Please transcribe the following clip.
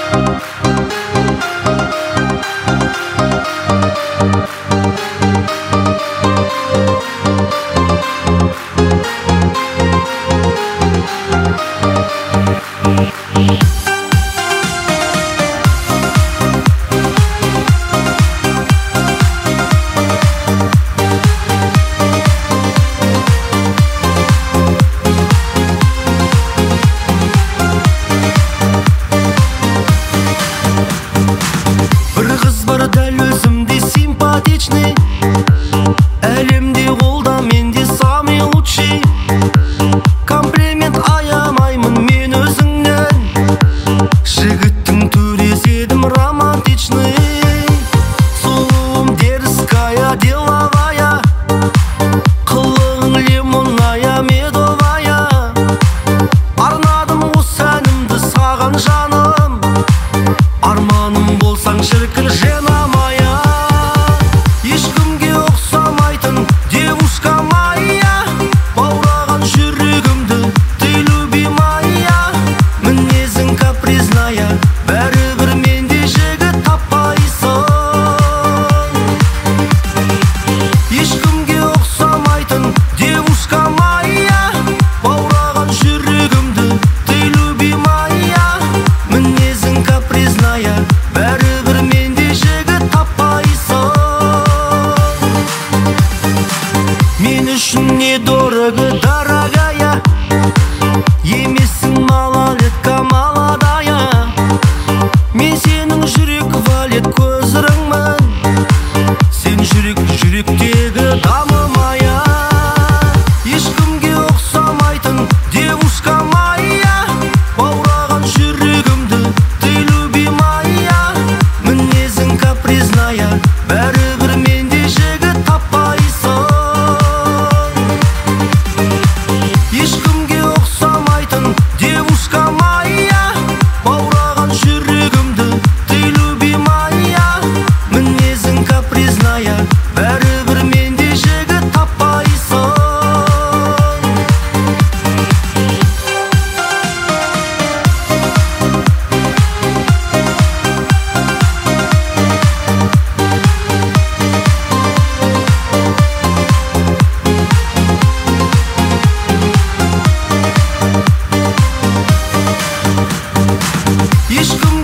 Әлемде қолда менде самый лучший. Комплимент аямаймын мен өзіңнен. Жігіттің төресі едім романтичный. Сұлуым дерзкая, деловая, қылығың лимонная, медовая. Арнадым осы әнімді саған жаным, арманым болсаң шіркін жена моя. Ешкімге ұқсамайтын девушка моя, баураған жүрегімді ты любимая. Мінезің капризная, бәрібір менде жігіт таппайсың. Ешкімге ұқсамайтын девушка моя, баураған жүрегімді ты любимая. Мінезің капризная, бәрібір менде жігіт таппайсың. Мен үшін недорого, дорогая, емессің малолетка, молодая. Мен сенің жүрек валет көзіріңмін, сен жүректегі дамы моя. Ешкімге ұқсамайтын девушка моя, баураған жүрегімді ты любимая. Мінезің капризная, бәрібір менде жігіт таппайсың. Ешкімге ұқсамайтын девушка моя, баураған жүрегімді ты любимая. Мінезің капризная, бәрібір менде жігіт таппайсың. Ешкім